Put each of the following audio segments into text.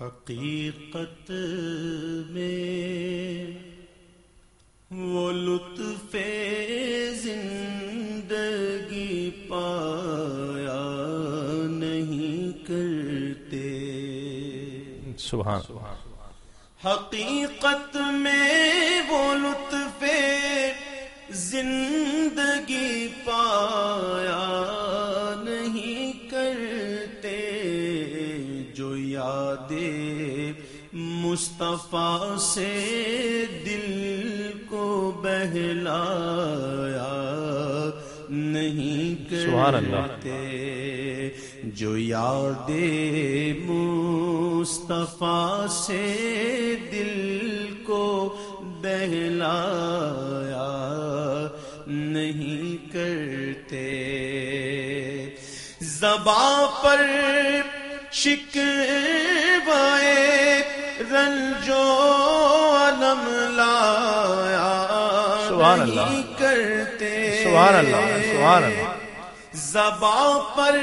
حقیقت میں وہ لطف زندگی پایا نہیں کرتے. سبحان. حقیقت میں وہ لطف زندگی پایا نہیں کرتے جو یاد مصطفیٰ سے دل کو بہلایا نہیں کرتے جو یاد مصطفیٰ سے دل کو بہلایا نہیں کرتے. زباں پر شکوائے رنج و الم لایا نہیں کرتے. سبحان اللہ. سبحان اللہ. زباں پر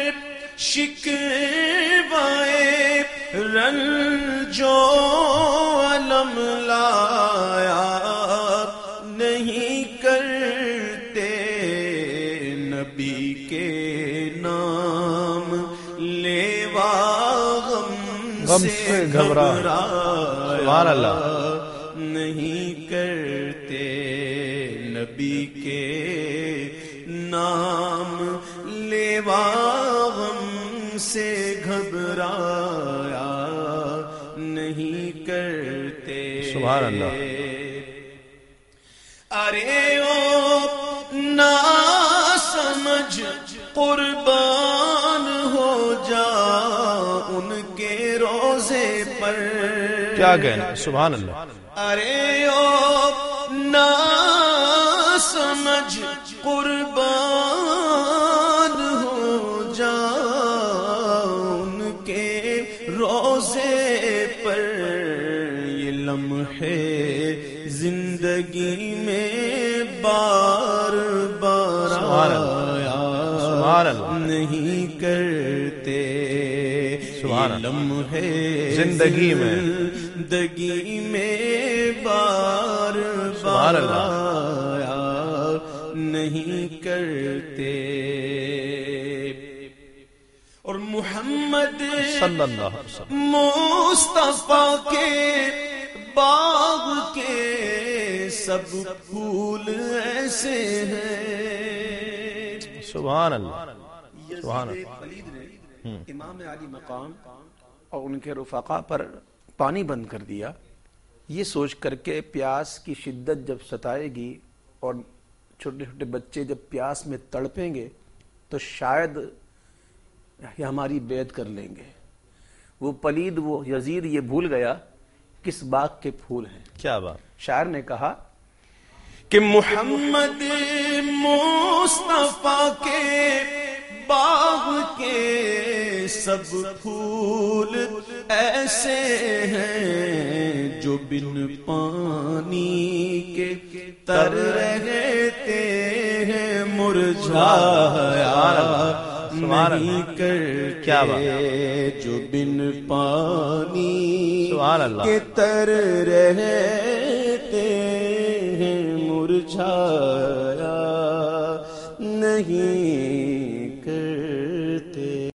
شکوائے رنج و الم لایا نہیں کرتے. نبی کے نام لیوا غم سے گھبرایا سبحان اللہ نہیں کرتے. نبی کے نام لیوا غم سے گھبرایا نہیں کرتے. سبحان اللہ. ارے او نا سمجھ قربان ہو جا ان کے روزے پر. کیا کہنا. سبحان اللہ. ارے او نا سمجھ قربان ہو جا ان کے روزے پر. یہ لمحے زندگی میں بار بار آیا نہیں کرتے. یہ لمحے زندگی میں بار بار آیا نہیں کرتے. اور محمد صلی اللہ علیہ وسلم مصطفیٰ کے باغ کے سب پھول ایسے ہیں. سبحان اللہ. سبحان اللہ. پلید نے امام علی مقام اور ان کے رفقا پر پانی بند کر دیا، یہ سوچ کر کے پیاس کی شدت جب ستائے گی اور چھوٹے چھوٹے بچے جب پیاس میں تڑپیں گے تو شاید یہ ہماری بیعت کر لیں گے. وہ پلید وہ یزید یہ بھول گیا کس باغ کے پھول ہیں. کیا بات. شاعر نے کہا کہ محمد مصطفیٰ کے باغ کے سب پھول ایسے ہیں جو بن پانی کے تر رہتے ہیں مرجھایا نہیں کرتے. جو بن پانی کے تر رہتے ہیں مرجھایا نہیں